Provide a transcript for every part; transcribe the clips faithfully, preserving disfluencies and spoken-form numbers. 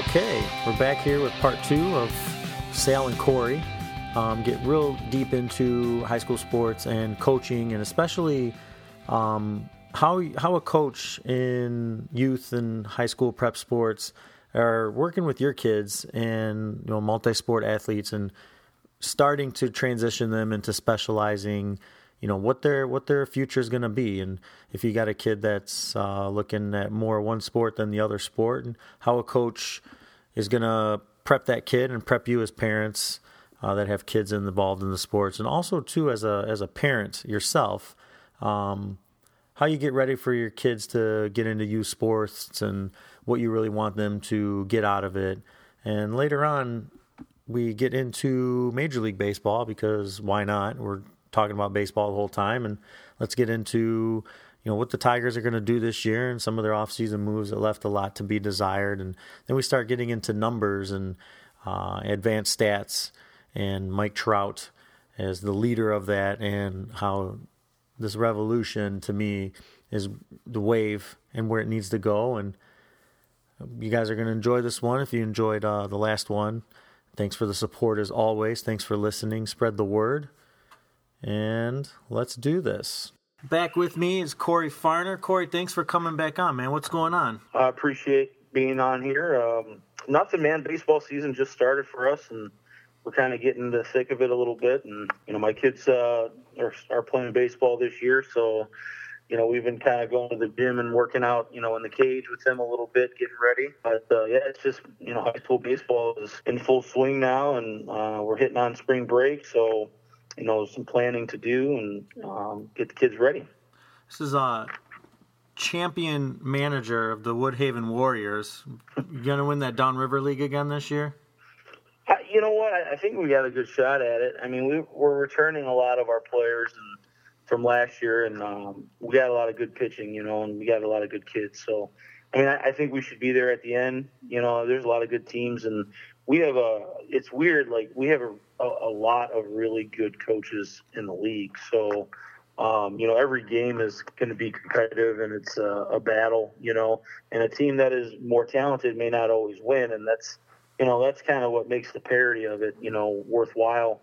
Okay, we're back here with part two of Sal and Corey. Um, get real deep into high school sports and coaching, and especially um, how how a coach in youth and high school prep sports are working with your kids and you know multi-sport athletes and starting to transition them into specializing. You know what their what their future is going to be, and if you got a kid that's uh, looking at more one sport than the other sport, and how a coach is going to prep that kid and prep you as parents uh, that have kids involved in the sports, and also too as a as a parent yourself, um, how you get ready for your kids to get into youth sports and what you really want them to get out of it, and later on we get into Major League Baseball because why not? We're talking about baseball the whole time, and let's get into you know what the Tigers are going to do this year and some of their offseason moves that left a lot to be desired, and then we start getting into numbers and uh, advanced stats and Mike Trout as the leader of that, and how this revolution to me is the wave and where it needs to go. And you guys are going to enjoy this one if you enjoyed uh, the last one. Thanks for the support as always. Thanks for listening. Spread the word. And let's do this. Back with me is Corey Farner. Corey, thanks for coming back on, man. What's going on? I appreciate being on here. Um, nothing, man. Baseball season just started for us, and we're kind of getting the thick of it a little bit. And, you know, my kids uh, are, are playing baseball this year, so, you know, we've been kind of going to the gym and working out, you know, in the cage with them a little bit, getting ready. But, uh, yeah, it's just, you know, high school baseball is in full swing now, and uh, we're hitting on spring break, so you know, some planning to do and um, get the kids ready. This is a champion manager of the Woodhaven Warriors. You going to win that Downriver League again this year? I, you know what? I, I think we got a good shot at it. I mean, we, we're returning a lot of our players and, from last year, and um, we got a lot of good pitching, you know, and we got a lot of good kids. So, I mean, I, I think we should be there at the end. You know, there's a lot of good teams, and we have a – it's weird. Like, we have a A, a lot of really good coaches in the league. So, um, you know, every game is going to be competitive, and it's a, a battle, you know, and a team that is more talented may not always win. And that's, you know, that's kind of what makes the parity of it, you know, worthwhile.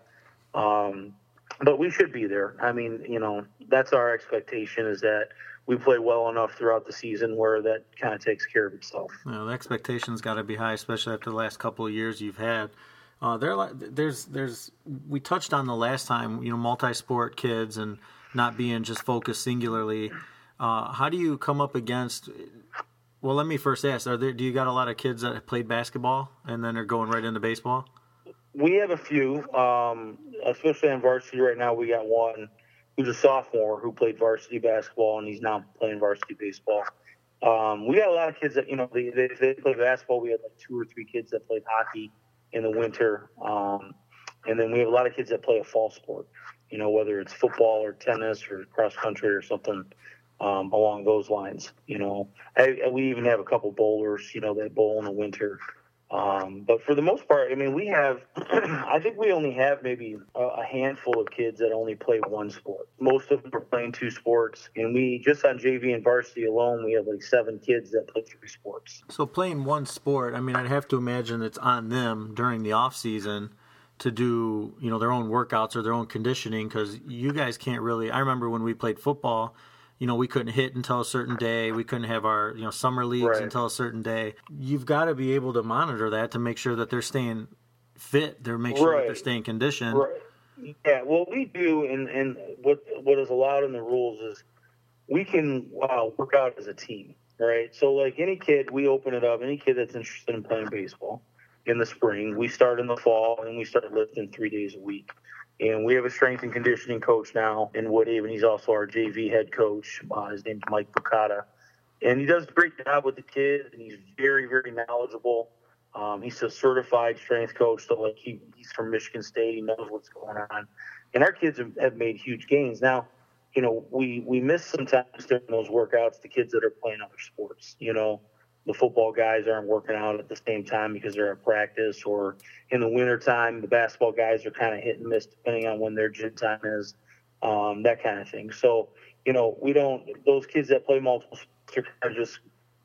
Um, but we should be there. I mean, you know, that's our expectation, is that we play well enough throughout the season where that kind of takes care of itself. Well, the expectations got to be high, especially after the last couple of years you've had. Uh, there, there's, there's. We touched on the last time, you know, multi-sport kids and not being just focused singularly. Uh, how do you come up against? Well, let me first ask: Are there? Do you got a lot of kids that played basketball and then are going right into baseball? We have a few, um, especially on varsity right now. We got one who's a sophomore who played varsity basketball, and he's now playing varsity baseball. Um, we got a lot of kids that, you know, they, they, they play basketball. We had like two or three kids that played hockey in the winter. Um, and then we have a lot of kids that play a fall sport, you know, whether it's football or tennis or cross country or something um, along those lines. You know, I, we even have a couple bowlers, you know, that bowl in the winter. Um, but for the most part, I mean, we have, I think we only have maybe a, a handful of kids that only play one sport. Most of them are playing two sports. And we, just on J V and varsity alone, we have like seven kids that play three sports. So playing one sport, I mean, I'd have to imagine it's on them during the off season to do, you know, their own workouts or their own conditioning, because you guys can't really, I remember when we played football, you know, we couldn't hit until a certain day. We couldn't have our, you know, summer leagues right. until a certain day. You've got to be able to monitor that to make sure that they're staying fit. They're make sure right. that they're staying conditioned. Right. Yeah, well, we do, and, and what what is allowed in the rules is we can uh, work out as a team, right? So, like any kid, we open it up. Any kid that's interested in playing baseball in the spring, we start in the fall, and we start lifting three days a week. And we have a strength and conditioning coach now in Woodhaven. He's also our J V head coach. Uh, his name's Mike Bucata. And he does a great job with the kids, and he's very, very knowledgeable. Um, he's a certified strength coach, so like he, he's from Michigan State. He knows what's going on. And our kids have, have made huge gains. Now, you know, we, we miss sometimes during those workouts the kids that are playing other sports, you know. The football guys aren't working out at the same time because they're at practice, or in the wintertime, the basketball guys are kind of hit and miss depending on when their gym time is, um, that kind of thing. So, you know, we don't, those kids that play multiple sports are kind of just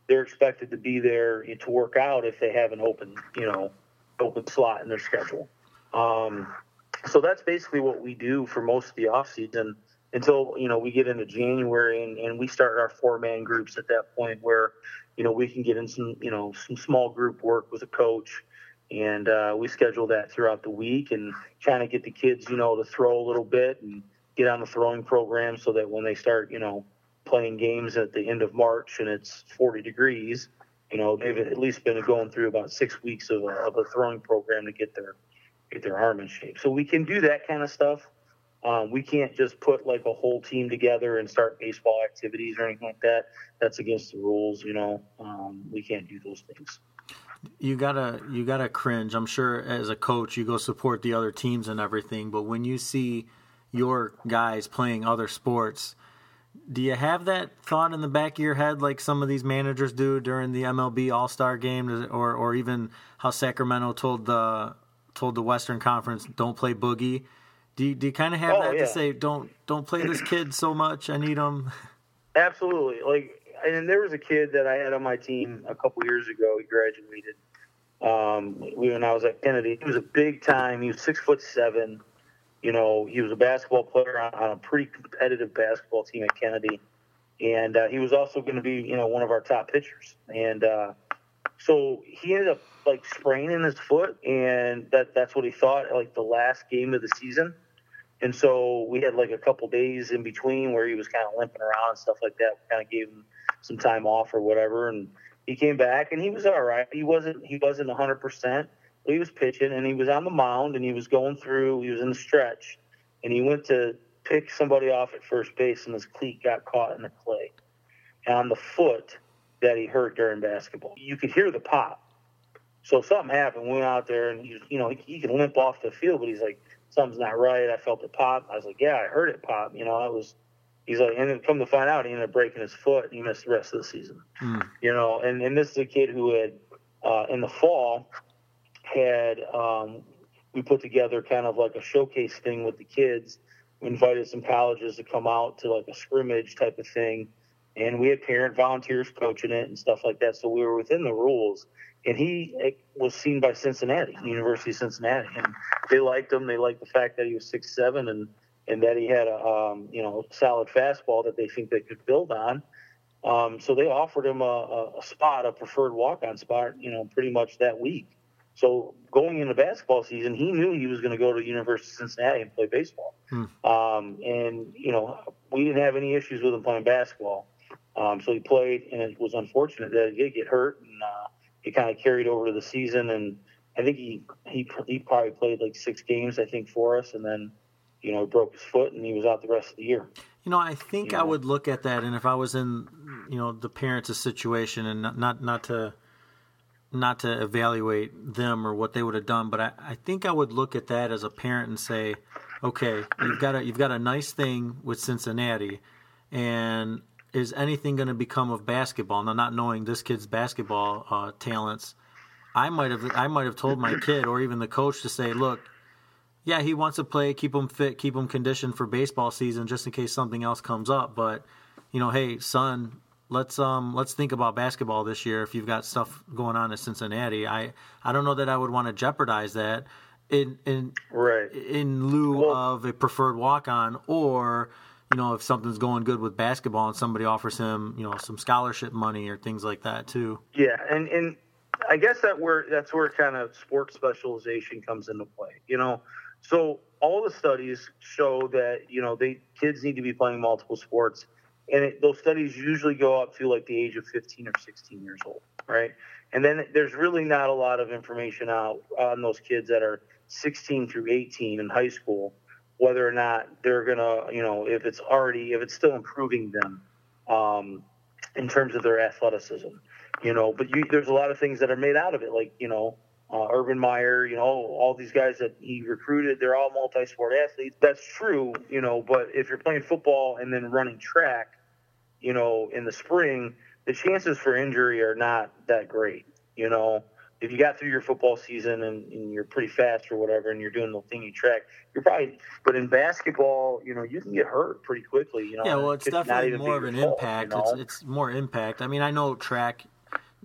they're expected to be there to work out if they have an open, you know, open slot in their schedule. Um, so that's basically what we do for most of the off season until, you know, we get into January and, and we start our four man groups at that point where, you know, we can get in some, you know, some small group work with a coach. And uh, we schedule that throughout the week and kind of get the kids, you know, to throw a little bit and get on the throwing program so that when they start, you know, playing games at the end of March and it's forty degrees, you know, they've at least been going through about six weeks of a, of a throwing program to get their get their arm in shape. So we can do that kind of stuff. Um, we can't just put like a whole team together and start baseball activities or anything like that. That's against the rules, you know. Um, we can't do those things. You gotta you gotta cringe. I'm sure as a coach you go support the other teams and everything, but when you see your guys playing other sports, do you have that thought in the back of your head like some of these managers do during the M L B All-Star game, or or even how Sacramento told the told the Western Conference don't play Boogie? Do you, do you kind of have oh, that yeah. to say don't don't play this kid so much? I need him. Absolutely. Like, and there was a kid that I had on my team a couple years ago. He graduated um, when I was at Kennedy. He was a big time. He was six foot seven. You know, he was a basketball player on, on a pretty competitive basketball team at Kennedy, and uh, he was also going to be, you know, one of our top pitchers. And uh, so he ended up like spraining his foot, and that that's what he thought like the last game of the season. And so we had like a couple days in between where he was kind of limping around and stuff like that. We kind of gave him some time off or whatever, and he came back and he was all right. He wasn't he wasn't one hundred percent, but he was pitching and he was on the mound and he was going through. He was in the stretch, and he went to pick somebody off at first base, and his cleat got caught in the clay and on the foot that he hurt during basketball. You could hear the pop. So something happened. We went out there, and he, you know, he, he could limp off the field, but he's like, something's not right. I felt it pop. I was like, yeah, I heard it pop. You know, I was. He's like, and then come to find out, he ended up breaking his foot, and he missed the rest of the season. Mm. You know, and, and this is a kid who had, uh, in the fall, had, um, we put together kind of like a showcase thing with the kids. We invited some colleges to come out to like a scrimmage type of thing, and we had parent volunteers coaching it and stuff like that, so we were within the rules. And he was seen by Cincinnati, University of Cincinnati, and they liked him. They liked the fact that he was six seven and and that he had a um, you know solid fastball that they think they could build on. Um, so they offered him a, a spot, a preferred walk-on spot, you know, pretty much that week. So going into basketball season, he knew he was going to go to University of Cincinnati and play baseball. Hmm. Um, and you know, we didn't have any issues with him playing basketball. Um, so he played, and it was unfortunate that he did get hurt, and uh, it kind of carried over to the season. And I think he he he probably played like six games, I think, for us, and then. You know, broke his foot, and he was out the rest of the year. You know, I think you I know? would look at that, and if I was in, you know, the parents' situation, and not not, not to not to evaluate them or what they would have done, but I, I think I would look at that as a parent and say, okay, you've got a you've got a nice thing with Cincinnati, and is anything going to become of basketball? Now, not knowing this kid's basketball uh, talents, I might have I might have told my kid or even the coach to say, look. Yeah, he wants to play, keep him fit, keep him conditioned for baseball season, just in case something else comes up. But, you know, hey, son, let's um let's think about basketball this year. If you've got stuff going on at Cincinnati, I, I don't know that I would want to jeopardize that in in right. in lieu well, of a preferred walk on, or you know if something's going good with basketball and somebody offers him you know some scholarship money or things like that too. Yeah, and and I guess that where that's where kind of sports specialization comes into play. You know. So all the studies show that, you know, they kids need to be playing multiple sports. And it, those studies usually go up to like the age of fifteen or sixteen years old, right? And then there's really not a lot of information out on those kids that are sixteen through eighteen in high school, whether or not they're going to, you know, if it's already, if it's still improving them um, in terms of their athleticism, you know. But you, there's a lot of things that are made out of it, like, you know, Uh, Urban Meyer, you know, all these guys that he recruited, they're all multi-sport athletes. That's true, you know, but if you're playing football and then running track, you know, in the spring, the chances for injury are not that great, you know. If you got through your football season and, and you're pretty fast or whatever and you're doing the thingy track, you're probably – but in basketball, you know, you can get hurt pretty quickly, you know. Yeah, well, it's, it's definitely more of an fault, impact. You know? It's it's more impact. I mean, I know track –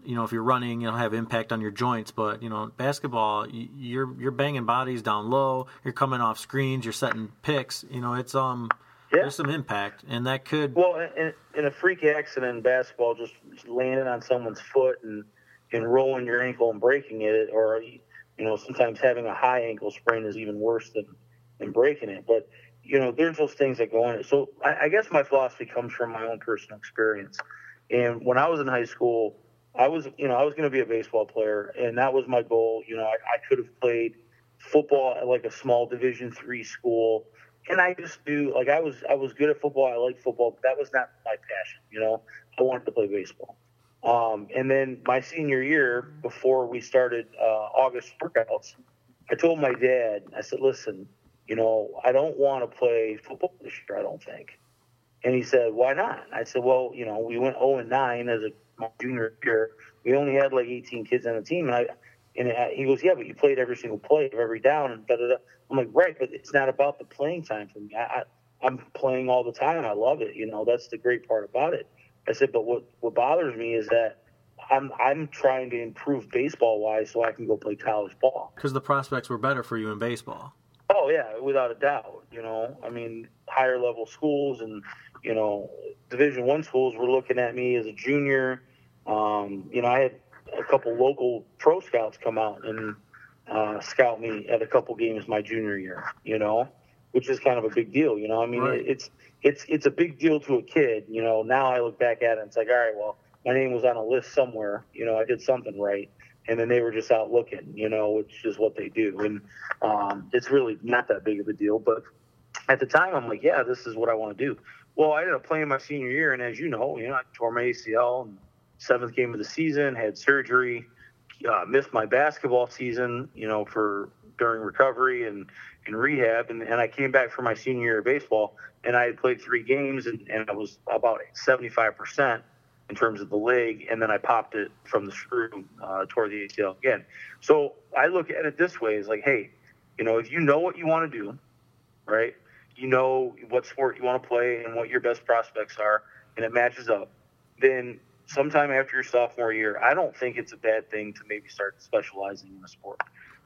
you know, if you're running, you'll have impact on your joints. But, you know, basketball, you're you're banging bodies down low. You're coming off screens. You're setting picks. You know, it's um, yeah. there's some impact, and that could. Well, in, in a freak accident in basketball, just landing on someone's foot and and rolling your ankle and breaking it, or you know, sometimes having a high ankle sprain is even worse than than breaking it. But you know, there's those things that go in it. So I, I guess my philosophy comes from my own personal experience. And when I was in high school, I was, you know, I was going to be a baseball player, and that was my goal. You know, I, I could have played football at like a small Division three school, and I just knew, like, I was, I was good at football. I liked football, but that was not my passion. You know, I wanted to play baseball. Um, and then my senior year, before we started uh, August workouts, I told my dad, I said, "Listen, you know, I don't want to play football this year, I don't think." And he said, "Why not?" I said, "Well, you know, we went oh and nine as a my junior year. We only had like eighteen kids on the team." And I, and he goes, "Yeah, but you played every single play of every down." And da da da. I'm like, "Right, but it's not about the playing time for me. I, I, I'm playing all the time. I love it. You know, that's the great part about it." I said, "But what, what bothers me is that I'm I'm trying to improve baseball wise so I can go play college ball." Because the prospects were better for you in baseball. Oh, yeah, without a doubt. You know, I mean, higher level schools and, you know, Division One schools were looking at me as a junior. Um, you know, I had a couple local pro scouts come out and uh, scout me at a couple games my junior year, you know, which is kind of a big deal. You know, I mean, right. it's it's it's a big deal to a kid. You know, now I look back at it and it's like, all right, well, my name was on a list somewhere. You know, I did something right. And then they were just out looking, you know, which is what they do. And um, it's really not that big of a deal. But at the time, I'm like, yeah, this is what I want to do. Well, I ended up playing my senior year. And as you know, you know, I tore my A C L in seventh game of the season, had surgery, uh, missed my basketball season, you know, for during recovery and, and rehab. And, and I came back for my senior year of baseball. And I had played three games, and, and I was about seventy-five percent. In terms of the leg, and then I popped it from the screw, uh, toward the A C L again. So I look at it this way: is like, hey, you know, if you know what you want to do, right? You know what sport you want to play and what your best prospects are, and it matches up. Then sometime after your sophomore year, I don't think it's a bad thing to maybe start specializing in a sport.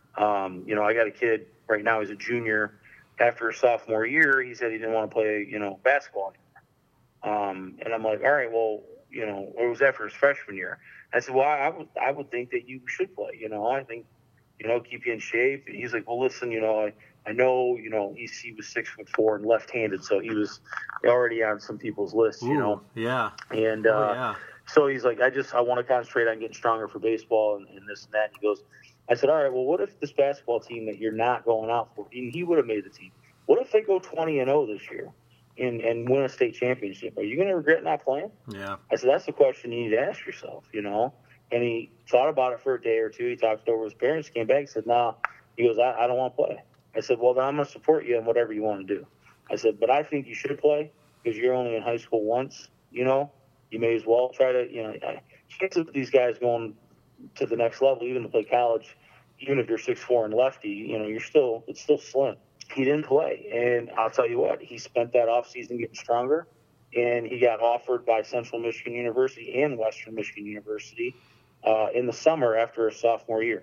Um, you know, I got a kid right now; he's a junior. After his sophomore year, he said he didn't want to play, you know, basketball anymore. Um, and I'm like, all right, well. You know, or it was after his freshman year. I said, well, I would, I would think that you should play. You know, I think, you know, keep you in shape. And he's like, well, listen, you know, I, I know, you know, he, he was six foot four and left-handed, so he was already on some people's lists, you Ooh, know. Yeah. And uh, oh, yeah. so he's like, I just, I want to concentrate on getting stronger for baseball and, and this and that. And he goes, I said, all right, well, what if this basketball team that you're not going out for, and he would have made the team. What if they go twenty and oh this year? And, and win a state championship, are you going to regret not playing? Yeah. I said, that's the question you need to ask yourself, you know? And he thought about it for a day or two. He talked it over with his parents, came back and said, nah. He goes, I, I don't want to play. I said, well, then I'm going to support you in whatever you want to do. I said, but I think you should play because you're only in high school once, you know? You may as well try to, you know, chances of these guys going to the next level, even to play college, even if you're six foot four and lefty, you know, you're still, it's still slim. He didn't play, and I'll tell you what, he spent that offseason getting stronger, and he got offered by Central Michigan University and Western Michigan University uh, in the summer after his sophomore year.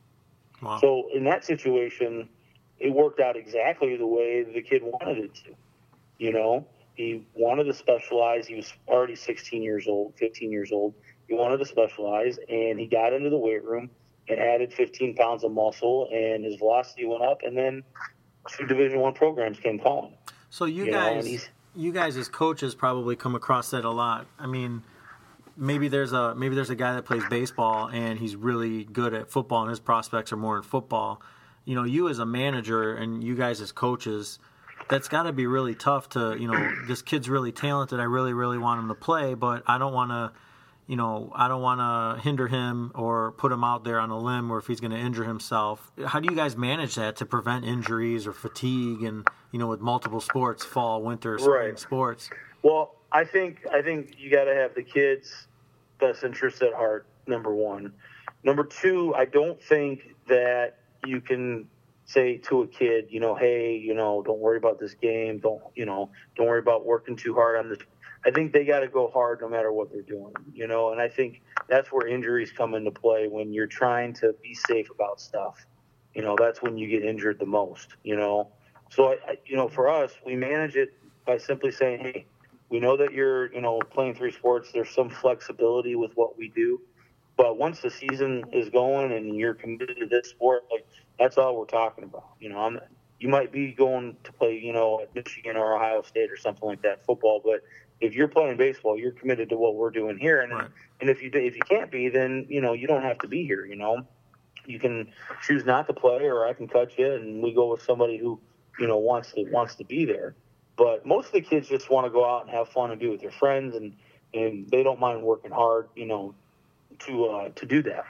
Wow. So in that situation, it worked out exactly the way the kid wanted it to. You know, he wanted to specialize. He was already sixteen years old, fifteen years old. He wanted to specialize, and he got into the weight room and added fifteen pounds of muscle, and his velocity went up, and then two Division One programs came calling. So you, you guys, know, you guys as coaches probably come across that a lot. I mean, maybe there's a maybe there's a guy that plays baseball and he's really good at football, and his prospects are more in football. You know, you as a manager and you guys as coaches, that's got to be really tough to, you know, this kid's really talented. I really, really want him to play, but I don't want to. You know, I don't want to hinder him or put him out there on a limb or if he's going to injure himself. How do you guys manage that to prevent injuries or fatigue and, you know, with multiple sports, fall, winter, spring right. sports? Well, I think I think you got to have the kids' best interests at heart, number one. Number two, I don't think that you can say to a kid, you know, hey, you know, don't worry about this game. Don't, you know, don't worry about working too hard on this. I think they got to go hard no matter what they're doing, you know, and I think that's where injuries come into play when you're trying to be safe about stuff. You know, that's when you get injured the most, you know. So, I, I, you know, for us, we manage it by simply saying, hey, we know that you're, you know, playing three sports. There's some flexibility with what we do. But once the season is going and you're committed to this sport, like that's all we're talking about. You know, I'm, you might be going to play, you know, at Michigan or Ohio State or something like that, football. But if you're playing baseball, you're committed to what we're doing here. And right. and if you if you can't be, then you know you don't have to be here. You know, you can choose not to play, or I can cut you, and we go with somebody who you know wants to wants to be there. But most of the kids just want to go out and have fun and be with their friends, and and they don't mind working hard. You know. to uh, to do that.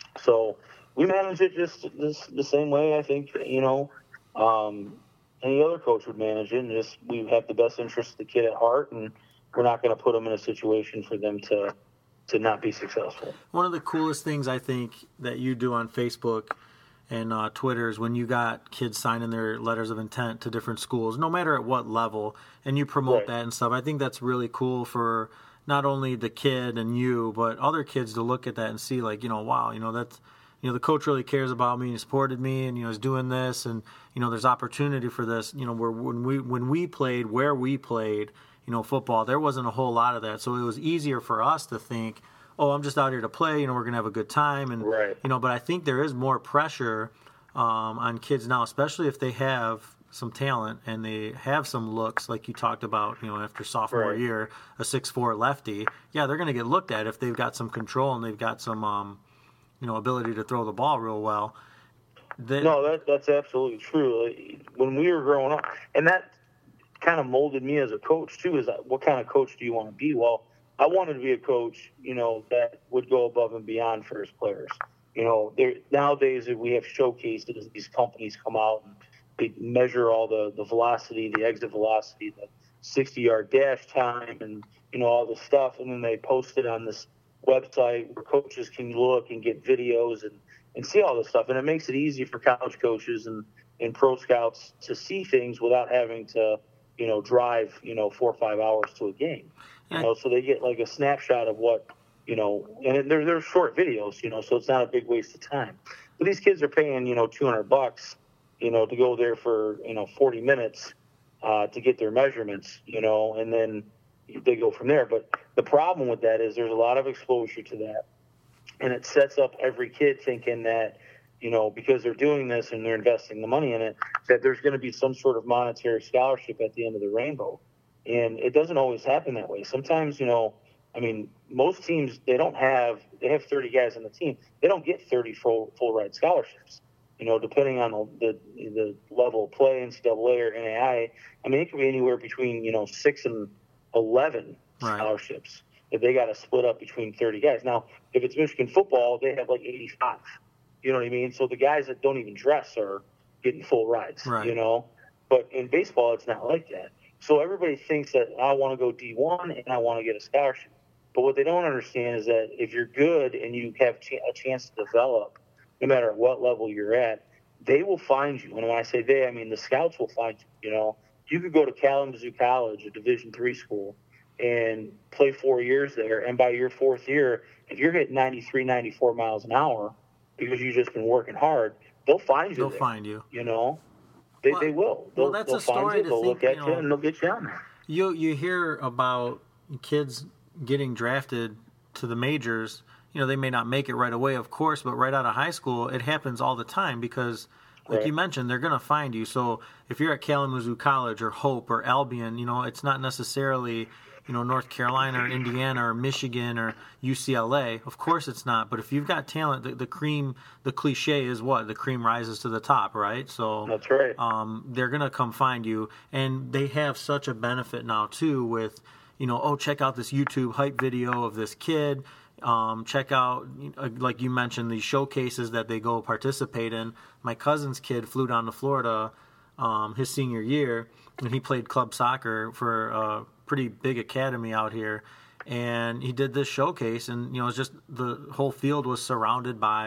So we manage it just this, the same way I think, you know, um, any other coach would manage it. And just we have the best interest of the kid at heart, and we're not going to put them in a situation for them to to not be successful. One of the coolest things I think that you do on Facebook and uh, Twitter is when you got kids signing their letters of intent to different schools, no matter at what level, and you promote right. that and stuff. I think that's really cool for not only the kid and you, but other kids to look at that and see, like, you know, wow, you know, that's, you know, the coach really cares about me and he supported me and, you know, is doing this and, you know, there's opportunity for this. You know, where when we when we played, where we played, you know, football, there wasn't a whole lot of that. So it was easier for us to think, oh, I'm just out here to play, you know, we're going to have a good time. And, right. you know, but I think there is more pressure um, on kids now, especially if they have some talent and they have some looks like you talked about, you know, after sophomore right. year, a six four lefty. Yeah, they're going to get looked at if they've got some control and they've got some, um, you know, ability to throw the ball real well. They, no, that that's absolutely true. When we were growing up, and that kind of molded me as a coach too, is that what kind of coach do you want to be? Well, I wanted to be a coach, you know, that would go above and beyond for his players. You know, there nowadays we have showcases, these companies come out and they measure all the, the velocity, the exit velocity, the sixty-yard dash time, and, you know, all this stuff. And then they post it on this website where coaches can look and get videos and, and see all this stuff. And it makes it easy for college coaches and, and pro scouts to see things without having to, you know, drive, you know, four or five hours to a game. You know, so they get like a snapshot of what, you know, and they're, they're short videos, you know, so it's not a big waste of time. But these kids are paying, you know, two hundred bucks, you know, to go there for, you know, forty minutes uh, to get their measurements, you know, and then they go from there. But the problem with that is there's a lot of exposure to that. And it sets up every kid thinking that, you know, because they're doing this and they're investing the money in it, that there's going to be some sort of monetary scholarship at the end of the rainbow. And it doesn't always happen that way. Sometimes, you know, I mean, most teams, they don't have, they have thirty guys on the team. They don't get thirty full, full ride scholarships. You know, depending on the the level of play, N C double A or N A I A, I mean, it could be anywhere between, you know, six and eleven right. scholarships if they got to split up between thirty guys. Now, if it's Michigan football, they have like eighty-five. You know what I mean? So the guys that don't even dress are getting full rides, right. you know? But in baseball, it's not like that. So everybody thinks that I want to go D one and I want to get a scholarship. But what they don't understand is that if you're good and you have a chance to develop, no matter what level you're at, they will find you. And when I say they, I mean the scouts will find you. You know, you could go to Kalamazoo College, a Division three school, and play four years there. And by your fourth year, if you're hitting ninety-three, ninety-four miles an hour because you've just been working hard, they'll find you. They'll there, find you. You know, they well, they will. They'll, well, that's they'll a story find you. to They'll think, look at you, you, know, and they'll get you on there. You you hear about kids getting drafted to the majors. You know, they may not make it right away, of course, but right out of high school, it happens all the time because, like right. you mentioned, they're going to find you. So if you're at Kalamazoo College or Hope or Albion, you know, it's not necessarily, you know, North Carolina or Indiana or Michigan or U C L A. Of course it's not. But if you've got talent, the, the cream, the cliche is what? The cream rises to the top, right? So that's right. Um, they're going to come find you. And they have such a benefit now, too, with, you know, oh, check out this YouTube hype video of this kid. Um, check out, like you mentioned, these showcases that they go participate in. My cousin's kid flew down to Florida um, his senior year, and he played club soccer for a pretty big academy out here. And he did this showcase, and you know, it's just the whole field was surrounded by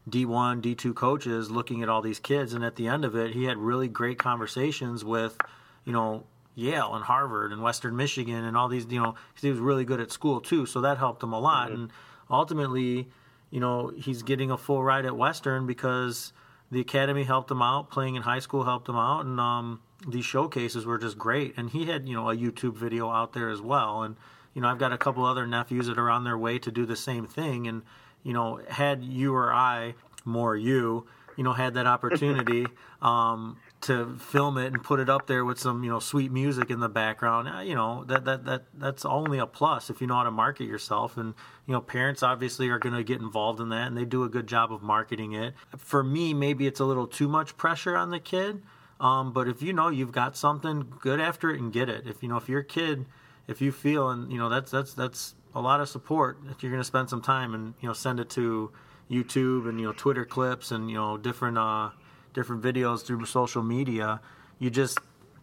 D one, D two coaches looking at all these kids, and at the end of it, he had really great conversations with, you know, Yale and Harvard and Western Michigan and all these, you know, because he was really good at school too, so that helped him a lot. Mm-hmm. And ultimately, you know, he's getting a full ride at Western because the academy helped him out, playing in high school helped him out, and um, these showcases were just great. And he had, you know, a YouTube video out there as well. And, you know, I've got a couple other nephews that are on their way to do the same thing. And, you know, had you or I, more you, you know, had that opportunity um, to film it and put it up there with some, you know, sweet music in the background, you know, that that that that's only a plus if you know how to market yourself. And, you know, parents obviously are going to get involved in that, and they do a good job of marketing it. For me, maybe it's a little too much pressure on the kid, um, but if you know you've got something, good after it and get it. If, you know, if your kid, if you feel, and, you know, that's that's that's a lot of support if you're going to spend some time and, you know, send it to YouTube and, you know, Twitter clips and, you know, different uh, different videos through social media. You just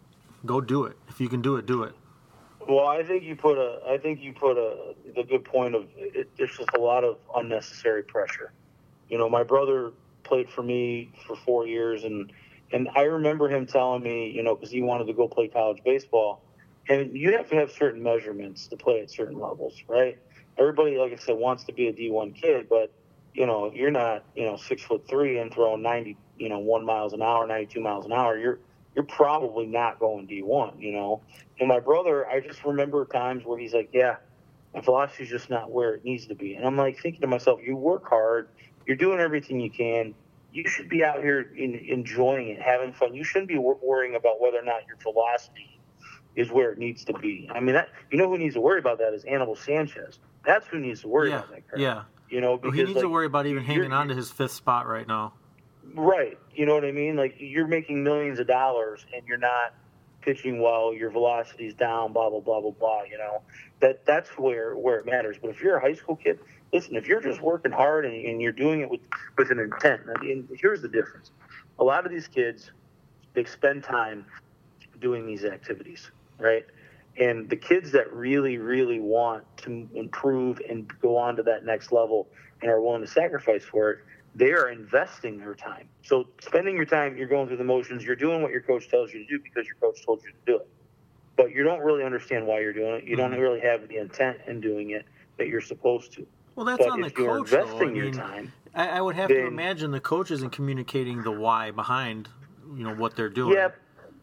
go do it. If you can do it, do it. Well, I think you put a, I think you put a, the good point of it, there's just a lot of unnecessary pressure. You know, my brother played for me for four years, and and I remember him telling me, you know, because he wanted to go play college baseball, and you have to have certain measurements to play at certain levels, right? Everybody, like I said, wants to be a D one kid, but you know, you're not, you know, six foot three and throwing ninety, you know, one miles an hour, ninety-two miles an hour. You're you're probably not going D one, you know. And my brother, I just remember times where he's like, yeah, my velocity's just not where it needs to be. And I'm like thinking to myself, you work hard, you're doing everything you can. You should be out here in, enjoying it, having fun. You shouldn't be worrying about whether or not your velocity is where it needs to be. I mean, that, you know who needs to worry about that is Anibal Sanchez. That's who needs to worry yeah, about that crap. Yeah. You know, because well, he needs like, to worry about even hanging on to his fifth spot right now. Right. You know what I mean? Like, you're making millions of dollars and you're not pitching while your velocity's down, blah, blah, blah, blah, blah, you know. That That's where, where it matters. But if you're a high school kid, listen, if you're just working hard and, and you're doing it with, with an intent, I mean, here's the difference. A lot of these kids, they spend time doing these activities, right? And the kids that really, really want to improve and go on to that next level and are willing to sacrifice for it, they are investing their time. So spending your time, you're going through the motions, you're doing what your coach tells you to do because your coach told you to do it. But you don't really understand why you're doing it. You mm-hmm. don't really have the intent in doing it that you're supposed to. Well, that's but on the if you're coach, investing though. I your mean, time, I, I would have then, to imagine the coach isn't communicating the why behind, you know, what they're doing. Yeah,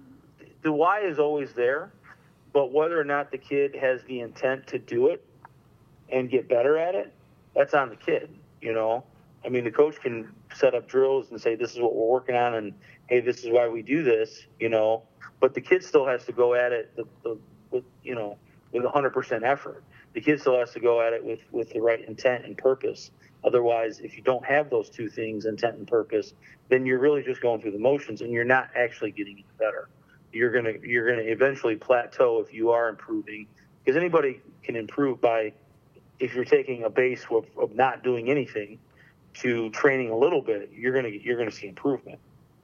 the why is always there. But whether or not the kid has the intent to do it and get better at it, that's on the kid, you know. I mean, the coach can set up drills and say, this is what we're working on, and, hey, this is why we do this, you know. But the kid still has to go at it, the, the, with, you know, with one hundred percent effort. The kid still has to go at it with, with the right intent and purpose. Otherwise, if you don't have those two things, intent and purpose, then you're really just going through the motions, and you're not actually getting any better. You're gonna you're gonna eventually plateau if you are improving, because anybody can improve by, if you're taking a base of, of not doing anything to training a little bit, you're gonna you're gonna see improvement,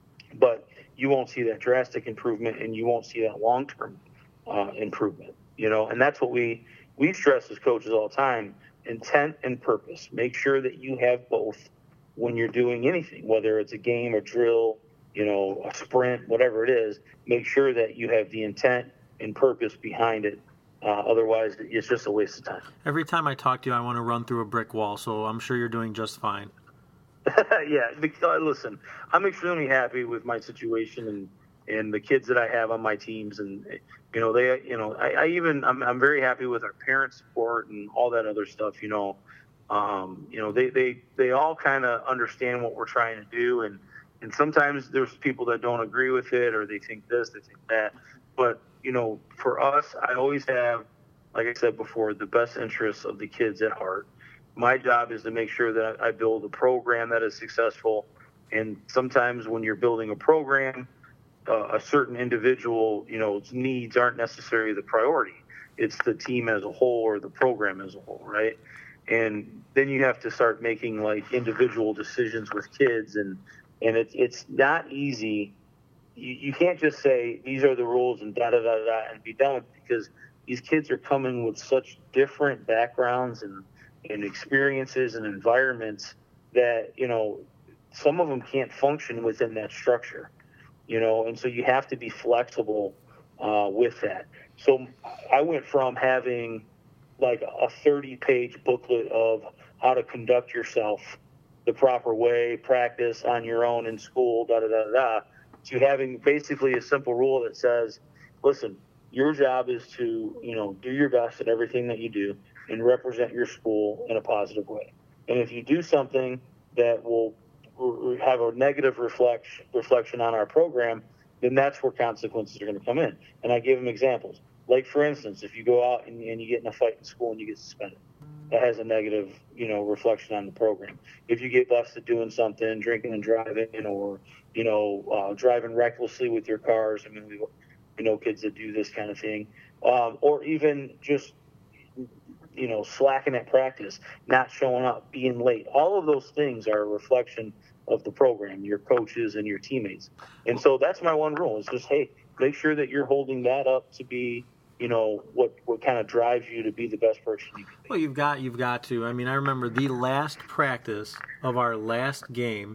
but you won't see that drastic improvement and you won't see that long term uh, improvement. You know, and that's what we we stress as coaches all the time: intent and purpose. Make sure that you have both when you're doing anything, whether it's a game, a drill, you know, a sprint, whatever it is. Make sure that you have the intent and purpose behind it. Uh, otherwise, it's just a waste of time. Every time I talk to you, I want to run through a brick wall, so I'm sure you're doing just fine. Yeah, because, listen, I'm extremely happy with my situation and, and the kids that I have on my teams. And, you know, they, you know, I, I even, I'm, I'm very happy with our parent support and all that other stuff, you know. Um, you know, they, they, they all kind of understand what we're trying to do, and, And sometimes there's people that don't agree with it, or they think this, they think that. But, you know, for us, I always have, like I said before, the best interests of the kids at heart. My job is to make sure that I build a program that is successful. And sometimes when you're building a program, uh, a certain individual, you know, needs aren't necessarily the priority. It's the team as a whole or the program as a whole, right? And then you have to start making, like, individual decisions with kids, and And it's it's not easy. You, you can't just say these are the rules and da da da da and be done with it, because these kids are coming with such different backgrounds and, and experiences and environments that, you know, some of them can't function within that structure, you know, and so you have to be flexible uh, with that. So I went from having like a thirty-page booklet of how to conduct yourself the proper way, practice on your own in school, da da da da, to having basically a simple rule that says, listen, your job is to, you know, do your best in everything that you do and represent your school in a positive way. And if you do something that will have a negative reflection reflection on our program, then that's where consequences are going to come in. And I give them examples. Like, for instance, if you go out and, and you get in a fight in school and you get suspended, that has a negative, you know, reflection on the program. If you get busted doing something, drinking and driving, or, you know, uh, driving recklessly with your cars, I mean, we, we know kids that do this kind of thing, um, or even just, you know, slacking at practice, not showing up, being late. All of those things are a reflection of the program, your coaches and your teammates. And so that's my one rule. It's just, hey, make sure that you're holding that up to be, you know, what, what kind of drives you to be the best person you can be. Well, you've got you've got to. I mean, I remember the last practice of our last game,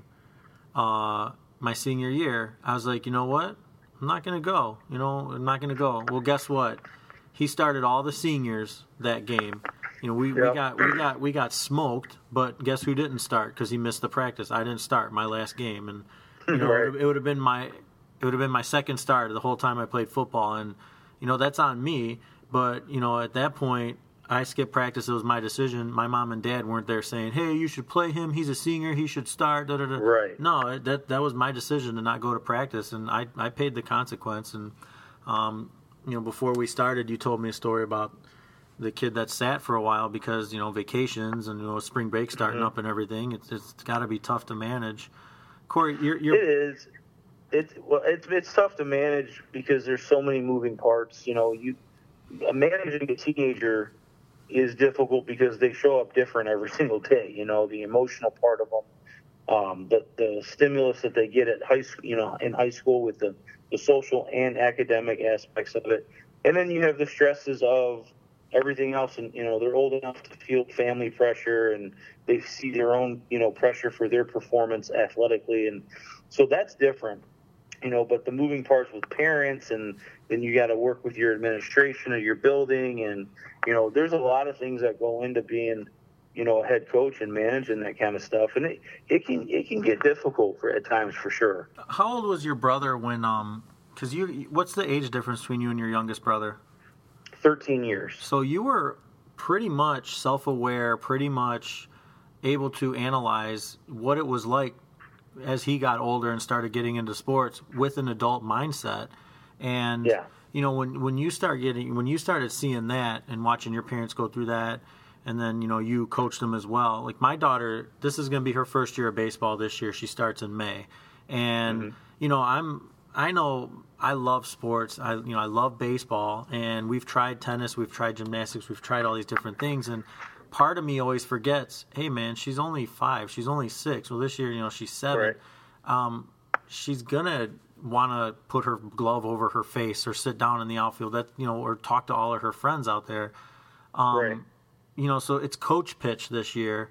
uh, my senior year, I was like, you know what? I'm not going to go. You know, I'm not going to go. Well, guess what? He started all the seniors that game. You know, we, Yep. we got we got we got smoked, but guess who didn't start because he missed the practice? I didn't start my last game, and you know, Right. it, it would have been my it would have been my second start the whole time I played football, and you know, that's on me. But you know, at that point, I skipped practice. It was my decision. My mom and dad weren't there saying, "Hey, you should play him. He's a senior. He should start." Da, da, da. Right. No, that that was my decision to not go to practice, and I I paid the consequence. And um, you know, before we started, you told me a story about the kid that sat for a while because, you know, vacations and, you know, spring break starting Mm-hmm. up and everything. It's it's got to be tough to manage. Corey, you're, you're It is. It's well, it's it's tough to manage because there's so many moving parts. You know, you managing a teenager is difficult because they show up different every single day. You know, the emotional part of them, um, the the stimulus that they get at high school, you know, in high school with the the social and academic aspects of it, and then you have the stresses of everything else. And you know, they're old enough to feel family pressure, and they see their own, you know, pressure for their performance athletically, and so that's different. You know, but the moving parts with parents, and then you got to work with your administration of your building, and you know, there's a lot of things that go into being, you know, a head coach and managing that kind of stuff, and it, it can it can get difficult for at times for sure. How old was your brother when um? Because you, what's the age difference between you and your youngest brother? Thirteen years. So you were pretty much self-aware, pretty much able to analyze what it was like as he got older and started getting into sports with an adult mindset. And Yeah. you know, when when you start getting when you started seeing that and watching your parents go through that, and then, you know, you coached them as well. Like my daughter, this is going to be her first year of baseball this year. She starts in May. And Mm-hmm. you know, I'm I know I love sports. I you know, I love baseball, and we've tried tennis, we've tried gymnastics, we've tried all these different things, and part of me always forgets, hey, man, she's only five. She's only six. Well, this year, you know, she's seven. Right. Um, she's going to want to put her glove over her face or sit down in the outfield, that you know, or talk to all of her friends out there. Um, Right. You know, so it's coach pitch this year.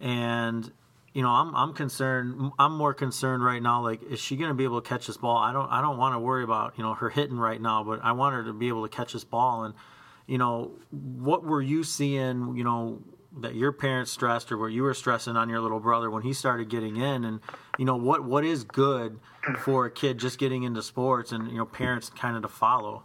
And, you know, I'm I'm concerned. I'm more concerned right now, like, is she going to be able to catch this ball? I don't I don't want to worry about, you know, her hitting right now, but I want her to be able to catch this ball. And, you know, what were you seeing, you know, that your parents stressed or what you were stressing on your little brother when he started getting in? And, you know, what what is good for a kid just getting into sports and, you know, parents kind of to follow?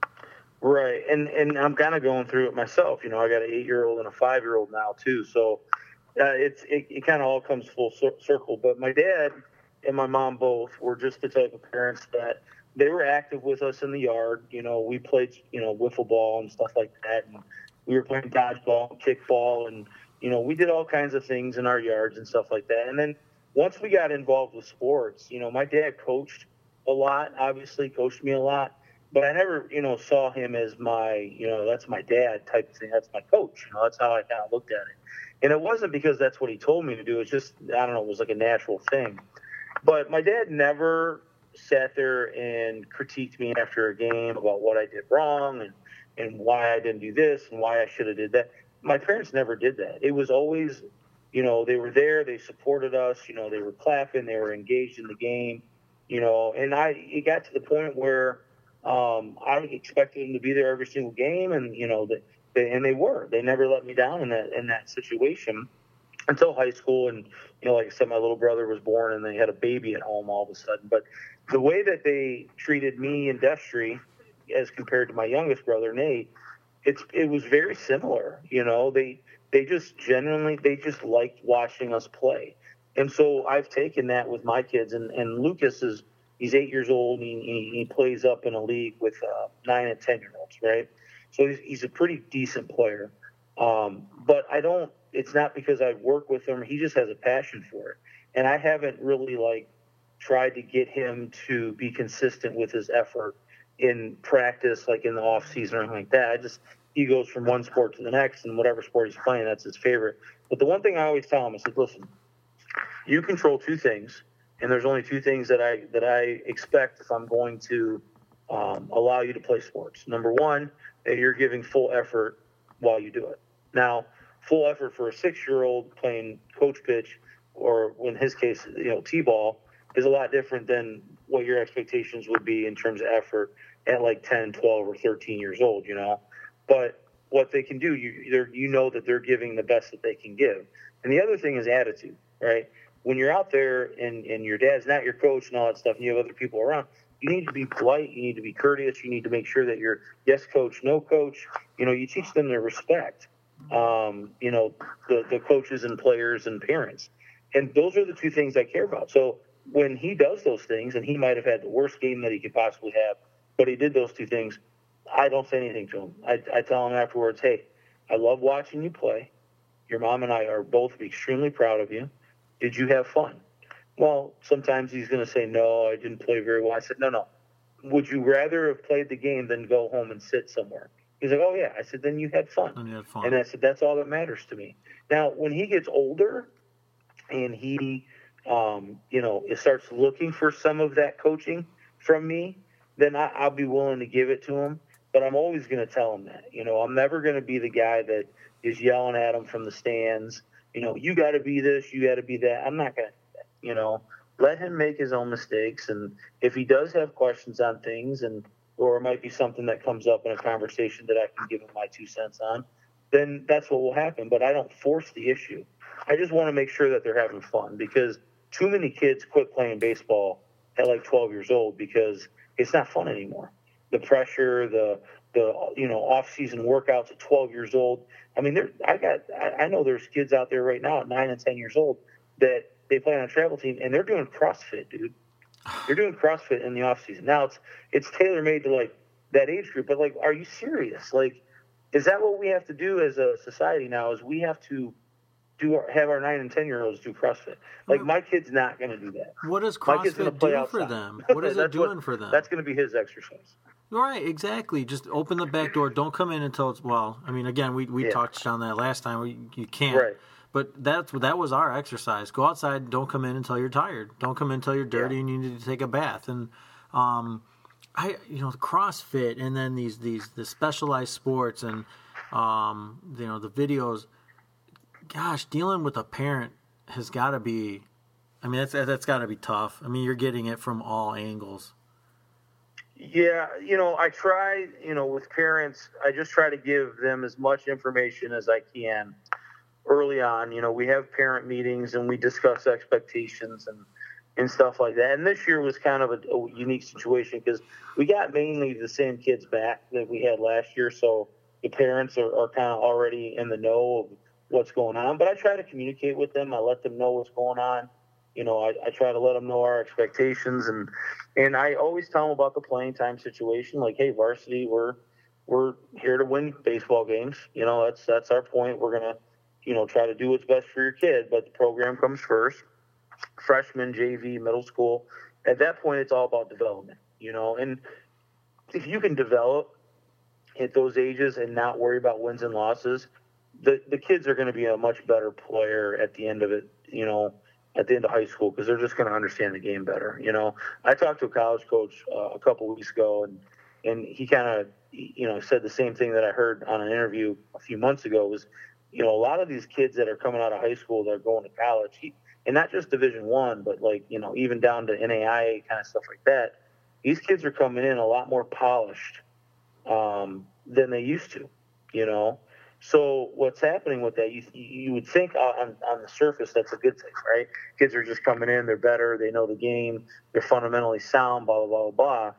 Right, and and I'm kind of going through it myself. You know, I got an eight-year-old and a five-year-old now too, so uh, it's it, it kind of all comes full cir- circle. But my dad and my mom both were just the type of parents that they were active with us in the yard. You know, we played, you know, wiffle ball and stuff like that, and we were playing dodgeball, kickball, and you know, we did all kinds of things in our yards and stuff like that. And then once we got involved with sports, you know, my dad coached a lot, obviously coached me a lot. But I never, you know, saw him as my, you know, that's my dad type of thing. That's my coach. You know, that's how I kind of looked at it. And it wasn't because that's what he told me to do. It's just, I don't know, it was like a natural thing. But my dad never sat there and critiqued me after a game about what I did wrong and, and why I didn't do this and why I should have did that. My parents never did that. It was always you know, they were there, they supported us, you know, they were clapping, they were engaged in the game, you know, and I, it got to the point where um, I expected them to be there every single game, and, you know, they, they, and they were. They never let me down in that in that situation until high school. And, you know, like I said, my little brother was born and they had a baby at home all of a sudden. But the way that they treated me and Destry as compared to my youngest brother, Nate, it's it was very similar. You know, they they just genuinely, they just liked watching us play. And so I've taken that with my kids. And, and Lucas is, he's eight years old, and he, he plays up in a league with uh, nine and ten-year-olds, right? So he's, he's a pretty decent player. Um, but I don't, it's not because I work with him. He just has a passion for it. And I haven't really, like, tried to get him to be consistent with his effort in practice, like in the off season or anything like that. I just, he goes from one sport to the next, and whatever sport he's playing, that's his favorite. But the one thing I always tell him, I said, listen, you control two things, and there's only two things that I that I expect if I'm going to um, allow you to play sports. Number one, that you're giving full effort while you do it. Now, full effort for a six-year-old playing coach pitch, or in his case, you know, t-ball, is a lot different than what your expectations would be in terms of effort at like ten, twelve, or thirteen years old, you know. But what they can do, you they're, you know that they're giving the best that they can give. And the other thing is attitude, right? When you're out there and, and your dad's not your coach and all that stuff, and you have other people around, you need to be polite, you need to be courteous, you need to make sure that you're yes coach, no coach. You know, you teach them to respect, um, you know, the, the coaches and players and parents. And those are the two things I care about. So when he does those things, and he might have had the worst game that he could possibly have, but he did those two things, I don't say anything to him. I, I tell him afterwards, hey, I love watching you play. Your mom and I are both extremely proud of you. Did you have fun? Well, sometimes he's going to say, no, I didn't play very well. I said, no, no. Would you rather have played the game than go home and sit somewhere? He's like, oh, yeah. I said, then you had fun. And you had fun. And I said, that's all that matters to me. Now, when he gets older and he, um, you know, starts looking for some of that coaching from me, then I, I'll be willing to give it to him. But I'm always going to tell him that. You know, I'm never going to be the guy that is yelling at him from the stands. You know, you got to be this, you got to be that. I'm not going to do that. You know, let him make his own mistakes. And if he does have questions on things, and or it might be something that comes up in a conversation that I can give him my two cents on, then that's what will happen. But I don't force the issue. I just want to make sure that they're having fun, because too many kids quit playing baseball at like twelve years old because it's not fun anymore. The pressure, the the you know off-season workouts at twelve years old. I mean, there I got I, I know there's kids out there right now at nine and ten years old that they play on a travel team and they're doing CrossFit, dude. They're doing CrossFit in the off-season. Now it's it's tailor-made to like that age group, but like, are you serious? Like, is that what we have to do as a society now? Is we have to do our, have our nine and ten year olds do CrossFit? Like, my kid's not going to do that. What does CrossFit do outside. for them? What is it doing what, for them? That's going to be his exercise. Right, exactly. Just open the back door. Don't come in until it's, well, I mean, again, we we yeah. talked on that last time. We, you can't. Right. But that's, that was our exercise. Go outside. Don't come in until you're tired. Don't come in until you're dirty yeah. and you need to take a bath. And, um, I, you know, CrossFit and then these, these, the specialized sports and, um, you know, the videos. Gosh, dealing with a parent has got to be, I mean, that's, that's got to be tough. I mean, you're getting it from all angles. Yeah, you know, I try, you know, with parents, I just try to give them as much information as I can early on. You know, we have parent meetings and we discuss expectations and, and stuff like that. And this year was kind of a, a unique situation because we got mainly the same kids back that we had last year. So the parents are, are kind of already in the know of what's going on. But I try to communicate with them. I let them know what's going on. You know, I, I try to let them know our expectations, and and I always tell them about the playing time situation. Like, hey, varsity, we're we're here to win baseball games. You know, that's that's our point. We're gonna, you know, try to do what's best for your kid, but the program comes first. Freshman, J V, middle school. At that point, it's all about development. You know, and if you can develop at those ages and not worry about wins and losses, the the kids are going to be a much better player at the end of it. You know. At the end of high school, because they're just going to understand the game better. You know, I talked to a college coach uh, a couple of weeks ago, and and he kind of, you know, said the same thing that I heard on an interview a few months ago. Was you know, a lot of these kids that are coming out of high school that are going to college, he, and not just Division One, but like, you know, even down to N A I A kind of stuff like that. These kids are coming in a lot more polished um, than they used to, you know. So what's happening with that? You you would think on on the surface that's a good thing, right? Kids are just coming in, they're better, they know the game, they're fundamentally sound, blah blah blah blah blah.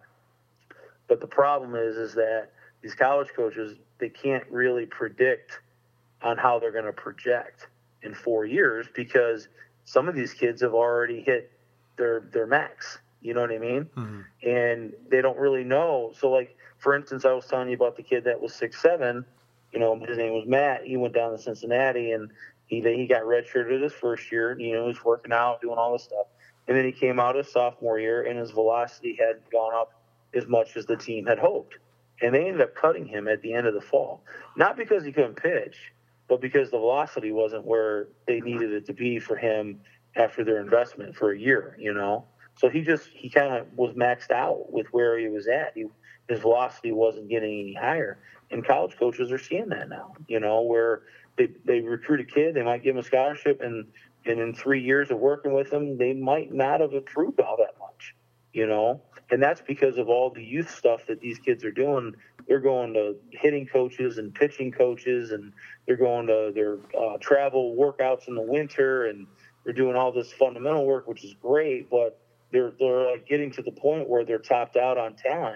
But the problem is, is that these college coaches, they can't really predict on how they're going to project in four years because some of these kids have already hit their their max. You know what I mean? Mm-hmm. And they don't really know. So, like, for instance, I was telling you about the kid that was six seven. You know, his name was Matt. He went down to Cincinnati, and he he got redshirted his first year. You know, he was working out, doing all this stuff. And then he came out his sophomore year, and his velocity had gone up as much as the team had hoped. And they ended up cutting him at the end of the fall. Not because he couldn't pitch, but because the velocity wasn't where they needed it to be for him after their investment for a year, you know. So he just, he kind of was maxed out with where he was at. He, his velocity wasn't getting any higher. And college coaches are seeing that now, you know, where they, they recruit a kid, they might give him a scholarship, and, and in three years of working with him, they might not have improved all that much, you know. And that's because of all the youth stuff that these kids are doing. They're going to hitting coaches and pitching coaches, and they're going to their uh, travel workouts in the winter, and they're doing all this fundamental work, which is great, but they're they're like getting to the point where they're topped out on talent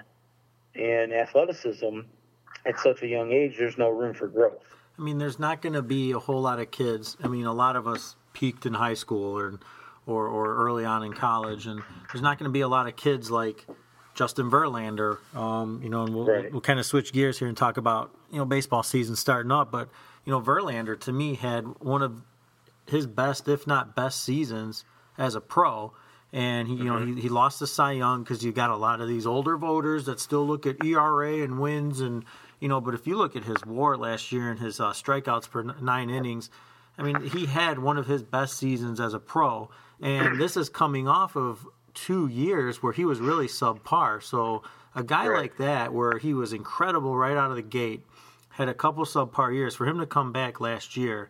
and athleticism at such a young age. There's no room for growth. I mean, there's not going to be a whole lot of kids. I mean, a lot of us peaked in high school or or, or early on in college, and there's not going to be a lot of kids like Justin Verlander. Um, you know, and we'll, right. we'll kind of switch gears here and talk about, you know, baseball season starting up. But, you know, Verlander, to me, had one of his best, if not best, seasons as a pro. And, he, you know, he, he lost to Cy Young because you got a lot of these older voters that still look at E R A and wins. And, you know, but if you look at his WAR last year and his uh, strikeouts per nine innings, I mean, he had one of his best seasons as a pro. And this is coming off of two years where he was really subpar. So a guy right. like that, where he was incredible right out of the gate, had a couple subpar years, for him to come back last year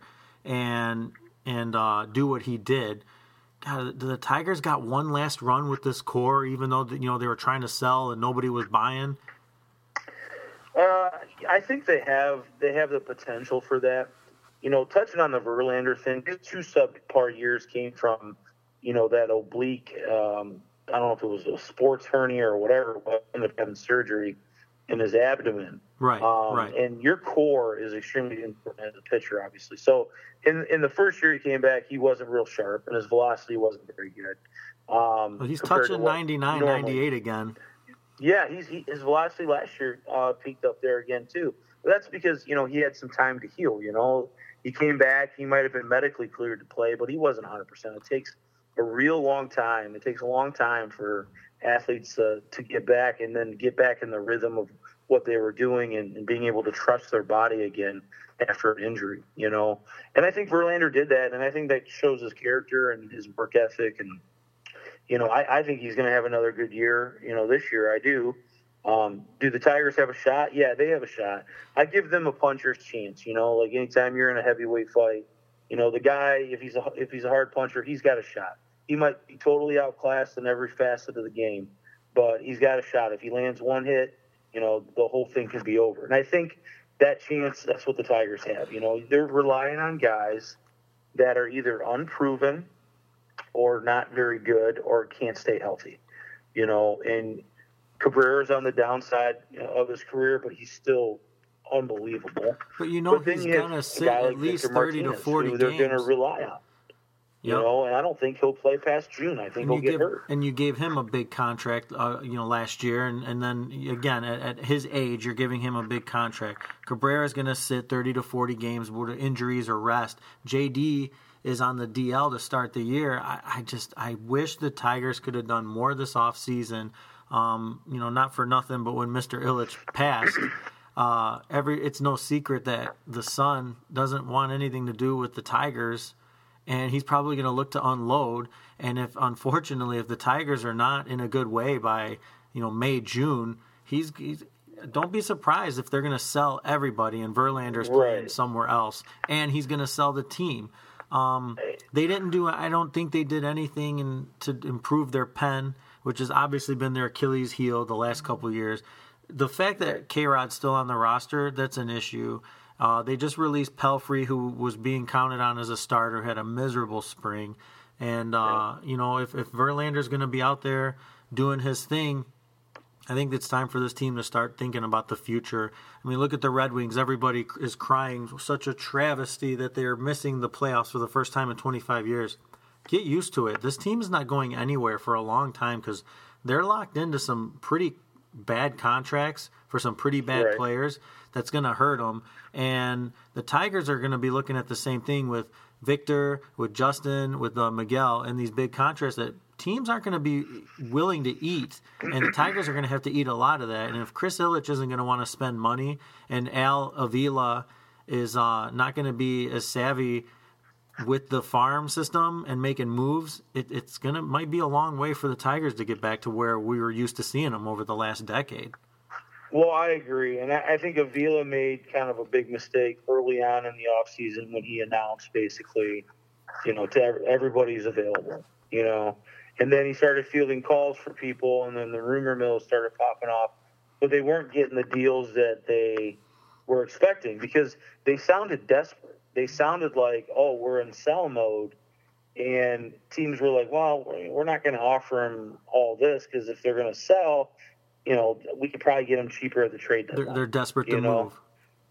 and and uh, do what he did. God, the Tigers got one last run with this core, even though, you know, they were trying to sell and nobody was buying. Uh, I think they have they have the potential for that. You know, touching on the Verlander thing, his two subpar years came from, you know, that oblique, um, I don't know if it was a sports hernia or whatever, but ended up having surgery in his abdomen. Right, um, right. And your core is extremely important as a pitcher, obviously. So in in the first year he came back, he wasn't real sharp, and his velocity wasn't very good. Um, well, he's touching ninety-nine, ninety-eight again. Yeah, he's he, his velocity last year uh, peaked up there again, too. But that's because, you know, he had some time to heal, you know. He came back. He might have been medically cleared to play, but he wasn't one hundred percent. It takes a real long time. It takes a long time for athletes uh, to get back and then get back in the rhythm of what they were doing and, and being able to trust their body again after an injury, you know. And I think Verlander did that, and I think that shows his character and his work ethic. And, you know, I, I think he's going to have another good year, you know, this year. I do. Um, do the Tigers have a shot? Yeah, they have a shot. I give them a puncher's chance, you know, like anytime you're in a heavyweight fight, you know, the guy, if he's a, if he's a hard puncher, he's got a shot. He might be totally outclassed in every facet of the game, but he's got a shot. If he lands one hit, you know, the whole thing could be over. And I think that chance, that's what the Tigers have. You know, they're relying on guys that are either unproven or not very good or can't stay healthy, you know. And Cabrera's on the downside of his career, but he's still unbelievable. But you know, but he's going to sit at like least thirty to forty games. They're going to rely on. You yep. know, and I don't think he'll play past June. I think and he'll get give, hurt. And you gave him a big contract, uh, you know, last year, and, and then again at, at his age, you're giving him a big contract. Cabrera's going to sit thirty to forty games with injuries or rest. J D is on the D L to start the year. I, I just I wish the Tigers could have done more this offseason. Um, you know, not for nothing, but when Mister Ilitch passed, uh, every it's no secret that the son doesn't want anything to do with the Tigers. And he's probably going to look to unload. And if, unfortunately, if the Tigers are not in a good way by, you know, May, June, he's, he's don't be surprised if they're going to sell everybody and Verlander's playing Right. somewhere else, and he's going to sell the team. Um, they didn't do. I don't think they did anything in, to improve their pen, which has obviously been their Achilles heel the last couple of years. The fact that K-Rod's still on the roster, that's an issue. Uh, they just released Pelfrey, who was being counted on as a starter, had a miserable spring. And, uh, you know, if, if Verlander's going to be out there doing his thing, I think it's time for this team to start thinking about the future. I mean, look at the Red Wings. Everybody is crying. Such a travesty that they're missing the playoffs for the first time in twenty-five years. Get used to it. This team is not going anywhere for a long time because they're locked into some pretty bad contracts for some pretty bad Right. players. That's going to hurt them. And the Tigers are going to be looking at the same thing with Victor, with Justin, with uh, Miguel, and these big contracts that teams aren't going to be willing to eat, and the Tigers are going to have to eat a lot of that. And if Chris Ilitch isn't going to want to spend money, and Al Avila is uh, not going to be as savvy with the farm system and making moves, it, it's gonna might be a long way for the Tigers to get back to where we were used to seeing them over the last decade. Well, I agree, and I, I think Avila made kind of a big mistake early on in the offseason when he announced basically, you know, to every, everybody's available, you know. And then he started fielding calls for people, and then the rumor mills started popping off. But they weren't getting the deals that they were expecting because they sounded desperate. They sounded like, oh, we're in sell mode. And teams were like, well, we're not going to offer them all this because if they're going to sell, you know, we could probably get them cheaper at the trade deadline. They're, they're desperate to you know? move.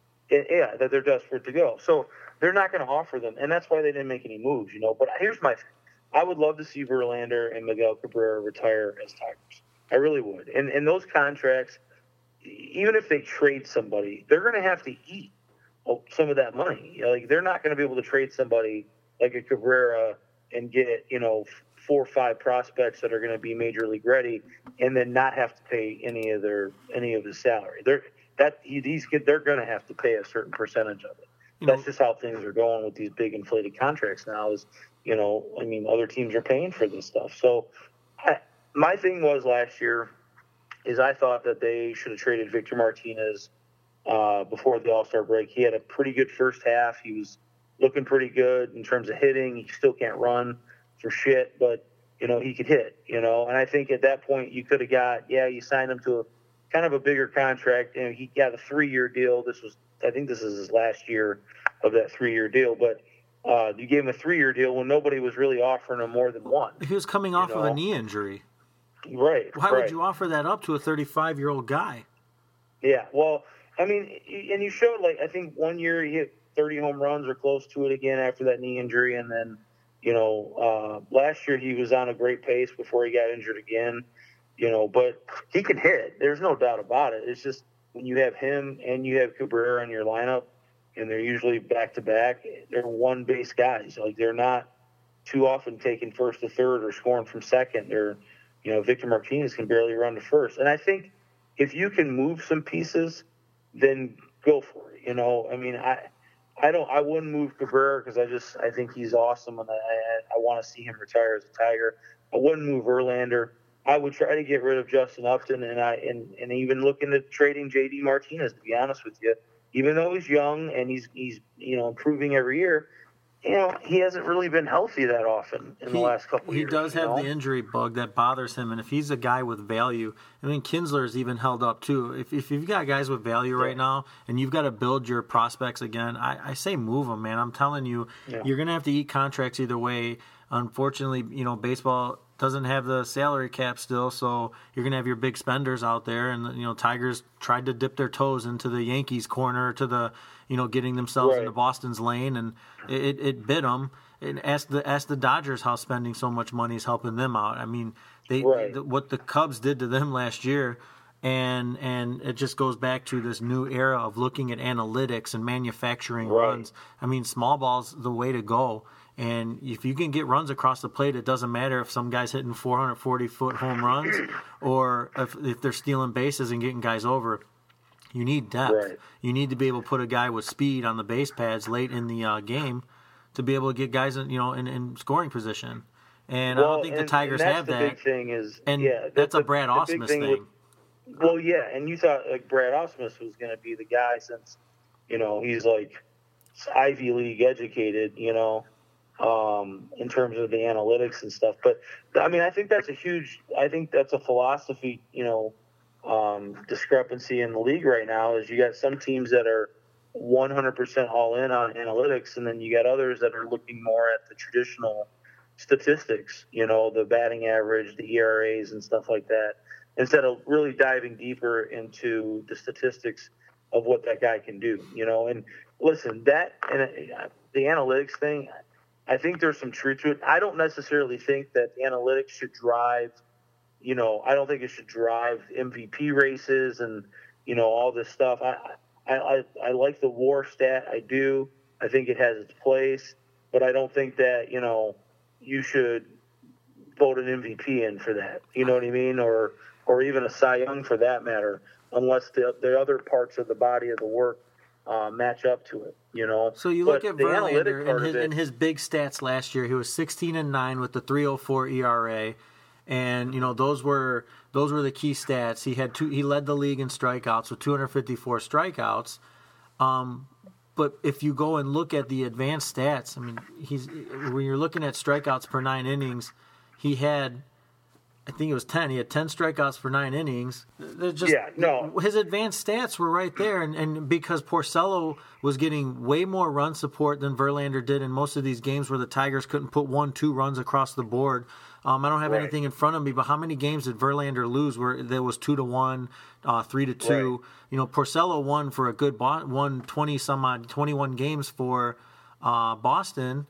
Yeah, that they're desperate to go. So they're not going to offer them. And that's why they didn't make any moves, you know. But here's my thing. I would love to see Verlander and Miguel Cabrera retire as Tigers. I really would. And and those contracts, even if they trade somebody, they're going to have to eat some of that money. You know, like they're not going to be able to trade somebody like a Cabrera and get, you know, four or five prospects that are going to be major league ready, and then not have to pay any of their any of his salary. They're that these they're going to have to pay a certain percentage of it. You That's know, just how things are going with these big inflated contracts now. Is you know, I mean, other teams are paying for this stuff. So, I, my thing was last year is I thought that they should have traded Victor Martinez uh, before the All-Star break. He had a pretty good first half. He was looking pretty good in terms of hitting. He still can't run for shit, but you know, he could hit. You know, and I think at that point you could have got yeah, you signed him to a kind of a bigger contract, and he got a three-year deal. This was, I think, this is his last year of that three-year deal, but. Uh, you gave him a three-year deal when nobody was really offering him more than one. He was coming off you know? of a knee injury. Right. Why right. would you offer that up to a thirty-five-year-old guy? Yeah, well, I mean, and you showed, like, I think one year he hit thirty home runs or close to it again after that knee injury, and then, you know, uh, last year he was on a great pace before he got injured again, you know, but he can hit. There's no doubt about it. It's just when you have him and you have Cabrera in your lineup, and they're usually back-to-back, they're one-base guys. Like, they're not too often taking first to third or scoring from second. They're, you know, Victor Martinez can barely run to first. And I think if you can move some pieces, then go for it. You know, I mean, I I don't, I wouldn't move Cabrera because I just, I think he's awesome, and I, I, I want to see him retire as a Tiger. I wouldn't move Verlander. I would try to get rid of Justin Upton, and I and, and even looking at trading J D Martinez, to be honest with you. Even though he's young and he's he's you know improving every year, you know he hasn't really been healthy that often in he, the last couple of he years. He does have know? the injury bug that bothers him, and if he's a guy with value, I mean Kinsler's even held up too. If if you've got guys with value right yeah. now and you've got to build your prospects again, I, I say move them, man. I'm telling you, yeah. you're gonna have to eat contracts either way. Unfortunately, you know baseball doesn't have the salary cap still, so you're going to have your big spenders out there. And, you know, Tigers tried to dip their toes into the Yankees corner to the, you know, getting themselves right. into Boston's lane, and it, it bit them. And ask the, ask the Dodgers how spending so much money is helping them out. I mean, they right. the, what the Cubs did to them last year, and and it just goes back to this new era of looking at analytics and manufacturing right. runs. I mean, small ball's the way to go. And if you can get runs across the plate, it doesn't matter if some guy's hitting four hundred forty foot home runs or if, if they're stealing bases and getting guys over. You need depth. Right. You need to be able to put a guy with speed on the base pads late in the uh, game to be able to get guys in, you know, in, in scoring position. And well, I don't think and, the Tigers and that's have the that. big thing is, and yeah, that's the, a Brad the Ausmus big thing. thing. With, Well, yeah, and you thought like Brad Ausmus was going to be the guy since, you know, he's like Ivy League educated, you know, um, in terms of the analytics and stuff. But I mean, I think that's a huge. I think that's a philosophy, you know, um, discrepancy in the league right now. Is you got some teams that are one hundred percent all in on analytics, and then you got others that are looking more at the traditional statistics, you know, the batting average, the E R As, and stuff like that, instead of really diving deeper into the statistics of what that guy can do, you know. And listen, that and the analytics thing, I think there's some truth to it. I don't necessarily think that the analytics should drive, you know, I don't think it should drive M V P races and, you know, all this stuff. I, I, I, I like the WAR stat. I do. I think it has its place, but I don't think that, you know, you should vote an M V P in for that. You know what I mean? Or, or even a Cy Young for that matter, unless the the other parts of the body of the work uh, match up to it, you know. So you but look at the Verlander part in his, it, in his big stats last year. He was sixteen and nine with the three oh four E R A, and you know those were those were the key stats. He had two. He led the league in strikeouts with two hundred fifty-four strikeouts. Um, but if you go and look at the advanced stats, I mean, he's when you're looking at strikeouts per nine innings, he had. I think it was ten. He had ten strikeouts for nine innings. They're just, yeah, no. His advanced stats were right there, and, and because Porcello was getting way more run support than Verlander did in most of these games where the Tigers couldn't put one, two runs across the board. Um, I don't have right. anything in front of me, but how many games did Verlander lose where there was two to one, uh, three to two? Right. You know, Porcello won for a good bo- won twenty some odd, twenty-one games for uh, Boston,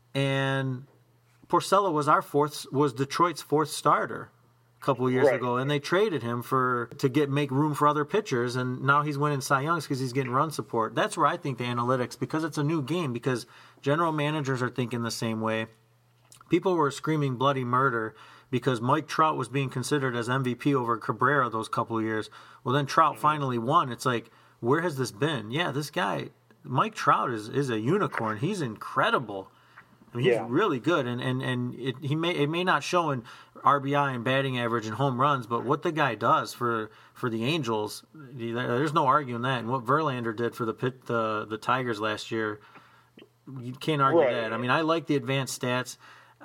and Porcello was our fourth, was Detroit's fourth starter a couple of years right. ago, and they traded him for to get make room for other pitchers, and now he's winning Cy Youngs because he's getting run support. That's where I think the analytics, because it's a new game, because general managers are thinking the same way. People were screaming bloody murder because Mike Trout was being considered as M V P over Cabrera those couple of years. Well, then Trout finally won. It's like, where has this been? Yeah, this guy, Mike Trout, is is a unicorn. He's incredible. I mean, he's yeah. really good, and and and it, he may it may not show in R B I and batting average and home runs, but what the guy does for, for the Angels, there's no arguing that. And what Verlander did for the pit, the the Tigers last year, you can't argue right. that. I mean, I like the advanced stats.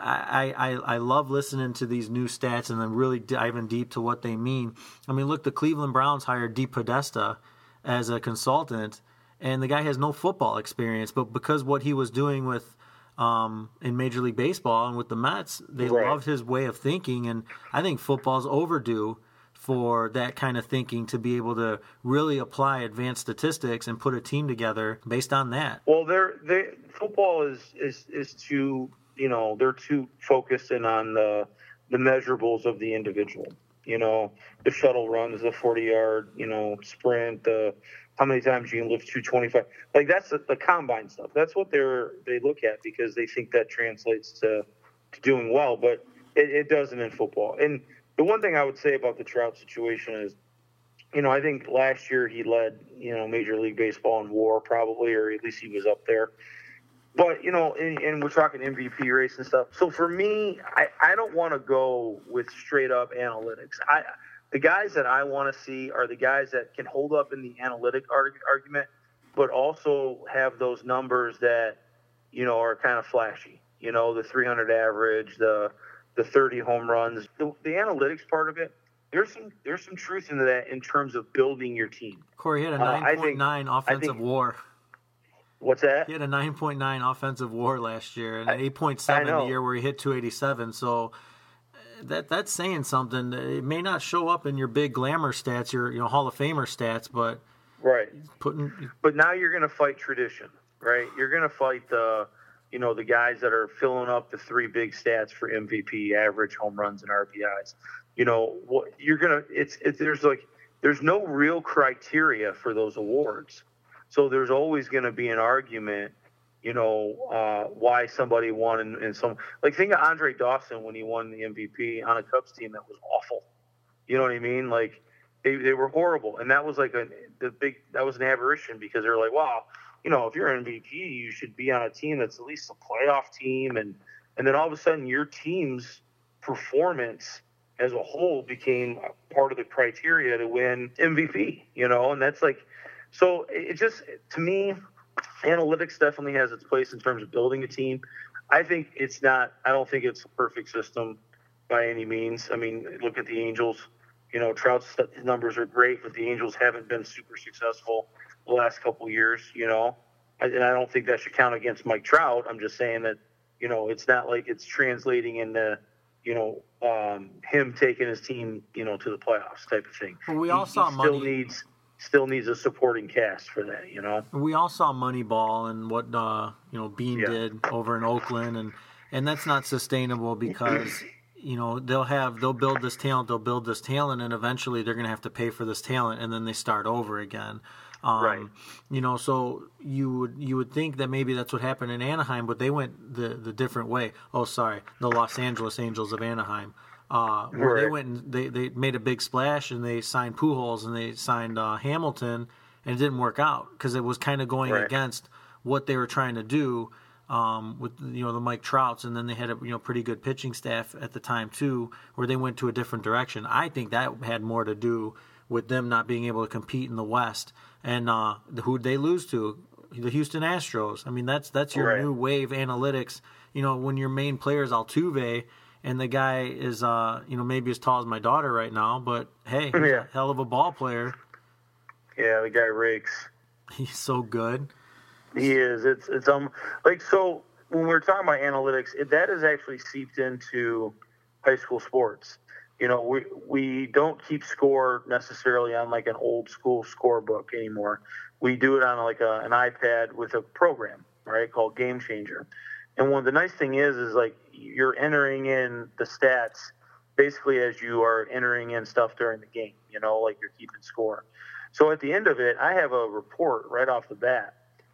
I, I I love listening to these new stats and then really diving deep to what they mean. I mean, look, the Cleveland Browns hired Dee Podesta as a consultant, and the guy has no football experience, but because what he was doing with Um, in Major League Baseball and with the Mets, they right. loved his way of thinking, and I think football's overdue for that kind of thinking to be able to really apply advanced statistics and put a team together based on that. Well, they're they football is is is too you know they're too focused in on the the measurables of the individual. You know, the shuttle runs, the forty yard you know sprint, the how many times you can lift two twenty-five. Like, that's the, the combine stuff. That's what they're they look at because they think that translates to, to doing well, but it, it doesn't in football. And the one thing I would say about the Trout situation is, you know, I think last year he led, you know, Major League Baseball in WAR probably, or at least he was up there. But, you know, and, and we're talking M V P race and stuff. So for me, I, I don't want to go with straight up analytics. I The guys that I want to see are the guys that can hold up in the analytic arg- argument, but also have those numbers that, you know, are kind of flashy. You know, the three hundred average, the the thirty home runs. The, the analytics part of it, there's some there's some truth into that in terms of building your team. Corey had a nine point nine uh, offensive think, WAR. What's that? He had a nine point nine offensive WAR last year and an eight point seven the year where he hit two eighty-seven. So that that's saying something. It may not show up in your big glamour stats, your you know Hall of Famer stats, but right. Putting. But now you're going to fight tradition, right? You're going to fight the you know the guys that are filling up the three big stats for M V P, average, home runs, and R B Is. You know what you're gonna. It's it's there's like there's no real criteria for those awards, so there's always going to be an argument. You know, uh, why somebody won in, in some – like, think of Andre Dawson when he won the M V P on a Cubs team that was awful. You know what I mean? Like, they, they were horrible. And that was like a the big – that was an aberration because they were like, wow, you know, if you're an M V P, you should be on a team that's at least a playoff team. And, and then all of a sudden your team's performance as a whole became part of the criteria to win M V P, you know, and that's like, so it just, to me, analytics definitely has its place in terms of building a team. I think it's not, I don't think it's a perfect system by any means. I mean, look at the Angels. You know, Trout's numbers are great, but the Angels haven't been super successful the last couple of years, you know. And I don't think that should count against Mike Trout. I'm just saying that, you know, it's not like it's translating into, you know, um, him taking his team, you know, to the playoffs type of thing. Well, we all he, saw he money. Still needs, still needs a supporting cast for that, you know. We all saw Moneyball and what uh, you know Bean Yeah. did over in Oakland, and and that's not sustainable because. You know, they'll have, they'll build this talent, they'll build this talent, and eventually they're going to have to pay for this talent, and then they start over again. Um, Right. You know, so you would you would think that maybe that's what happened in Anaheim, but they went the, the different way. Oh, sorry, the Los Angeles Angels of Anaheim. Uh, where Right. they went and they, they made a big splash, and they signed Pujols, and they signed uh, Hamilton, and it didn't work out because it was kind of going Right. against what they were trying to do. Um, with you know the Mike Trouts, and then they had a you know pretty good pitching staff at the time too, where they went to a different direction. I think that had more to do with them not being able to compete in the West, and uh, who'd they lose to? The Houston Astros. I mean, that's that's your Right. new wave analytics. You know, when your main player is Altuve, and the guy is uh you know maybe as tall as my daughter right now, but hey, he's Yeah. a hell of a ball player. Yeah, the guy rakes. He's so good. He is. It's it's um like so when we're talking about analytics, it, that is actually seeped into high school sports. You know, we we don't keep score necessarily on like an old school scorebook anymore. We do it on like a, an iPad with a program, right, called Game Changer. And one the nice thing is is like you're entering in the stats basically as you are entering in stuff during the game. You know, like you're keeping score. So at the end of it, I have a report right off the bat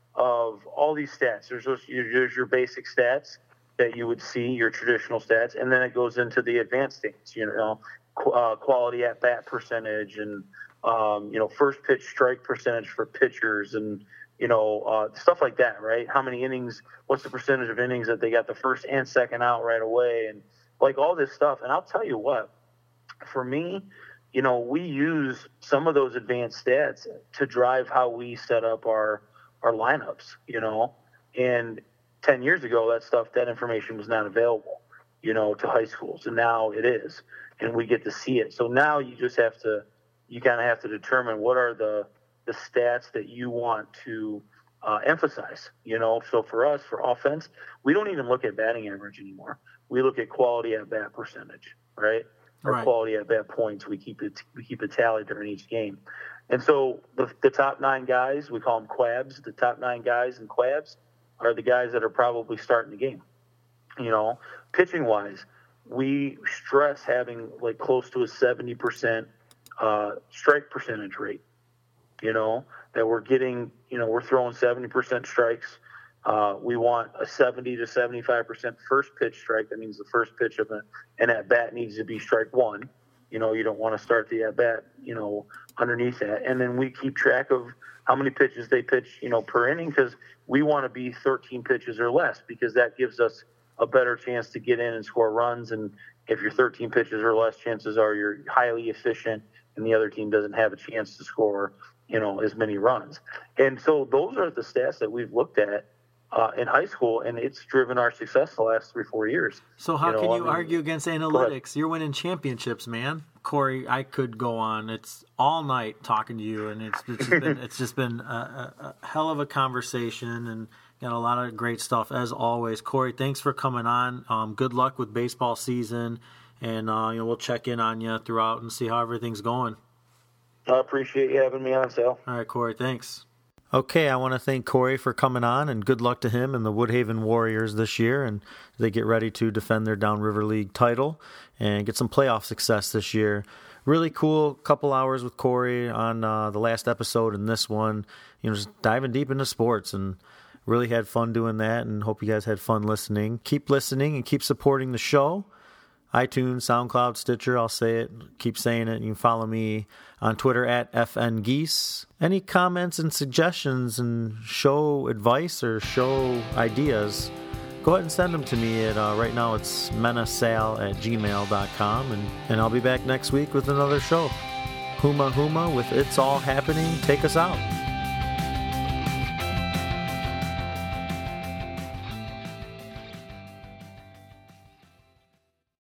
of all these stats. There's those, there's your basic stats that you would see, your traditional stats, and then it goes into the advanced things, you know, uh, quality at bat percentage and, um, you know, first pitch strike percentage for pitchers and, you know, uh, stuff like that, right? How many innings, what's the percentage of innings that they got the first and second out right away, and like all this stuff. And I'll tell you what, for me, you know, we use some of those advanced stats to drive how we set up our our lineups, you know, and ten years ago, that stuff, that information was not available, you know, to high schools. And now it is, and we get to see it. So now you just have to, you kind of have to determine what are the, the stats that you want to uh, emphasize, you know. So for us, for offense, we don't even look at batting average anymore. We look at quality at bat percentage, right? Or Right. quality at bat points. We keep it, we keep a tally during each game. And so the, the top nine guys, we call them quabs. The top nine guys in quabs are the guys that are probably starting the game. You know, pitching wise, we stress having like close to a seventy percent uh, strike percentage rate. You know, that we're getting, you know, we're throwing seventy percent strikes. Uh, we want a seventy to seventy-five percent first pitch strike. That means the first pitch of an, an at bat needs to be strike one. You know, you don't want to start the at bat, you know, underneath that. And then we keep track of how many pitches they pitch, you know, per inning, because we want to be thirteen pitches or less, because that gives us a better chance to get in and score runs. And if you're thirteen pitches or less, chances are you're highly efficient and the other team doesn't have a chance to score, you know, as many runs. And so those are the stats that we've looked at uh, in high school, and it's driven our success the last three, four years. So how You know, can you I mean- argue against analytics? You're winning championships, man. Corey, I could go on. It's all night talking to you, and it's, it's just been, it's just been a, a, a hell of a conversation, and got a lot of great stuff as always. Corey, thanks for coming on. Um, good luck with baseball season, and uh, you know we'll check in on you throughout and see how everything's going. I appreciate you having me on, Sal. All right, Corey, thanks. Okay, I want to thank Corey for coming on, and good luck to him and the Woodhaven Warriors this year, and they get ready to defend their Downriver League title and get some playoff success this year. Really cool couple hours with Corey on uh, the last episode and this one, you know, just diving deep into sports, and really had fun doing that, and hope you guys had fun listening. Keep listening and keep supporting the show. iTunes, SoundCloud, Stitcher, I'll say it, keep saying it. You can follow me on Twitter at F N Geese. Any comments and suggestions and show advice or show ideas, go ahead and send them to me at, uh, right now it's menasale at gmail dot com, and, and I'll be back next week with another show. Huma Huma with It's All Happening. Take us out.